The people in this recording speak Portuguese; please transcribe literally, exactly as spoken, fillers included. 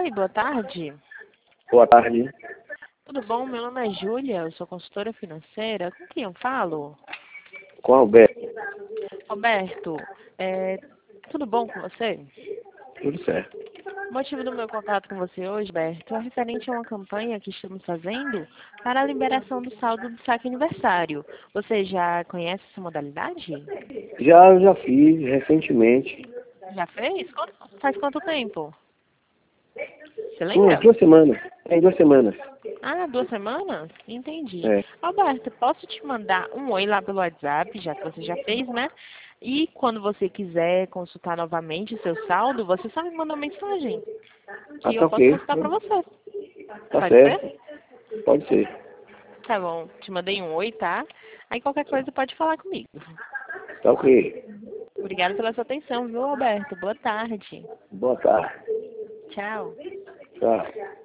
Oi, boa tarde. Boa tarde. Tudo bom? Meu nome é Júlia, eu sou consultora financeira. Com quem eu falo? Com o Alberto. Roberto, é, tudo bom com você? Tudo certo. O motivo do meu contato com você hoje, Roberto, é referente a uma campanha que estamos fazendo para a liberação do saldo do saque aniversário. Você já conhece essa modalidade? Já, já fiz recentemente. Já fez? Quanto- faz quanto tempo? Você Umas lembra? duas semanas. Em duas semanas. Ah, duas semanas? Entendi. É. Alberto, posso te mandar um oi lá pelo WhatsApp, já que você já fez, né? E quando você quiser consultar novamente o seu saldo, você só me manda uma mensagem Ah, que tá eu posso ok. consultar para você. Tá Pode certo. ser? Pode ser. Tá bom. Te mandei um oi, tá? Aí qualquer coisa pode falar comigo. Tá ok. Obrigada pela sua atenção, viu, Alberto? Boa tarde. Boa tarde. Tchau. Tchau.